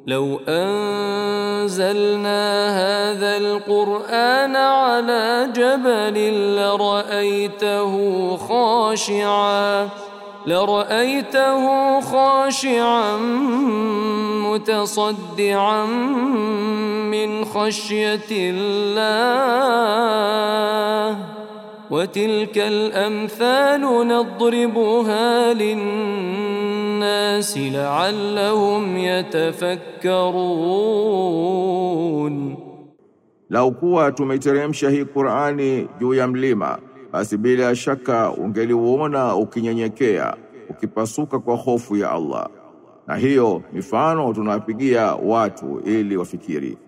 لو أنزلنا هذا القرآن على جبل لرأيته خاشعا متصدعا من خشية الله وتلك الأمثال نضربها للناس لعلهم يتفكرون. Lau kuwa tumeiteremsha hii Qur'ani juu ya mlima, basi bila shaka ungeliuona ukinyenyekea, ukipasuka kwa hofu ya Allah. Na hiyo mifano tunawapigia watu ili wafikiri.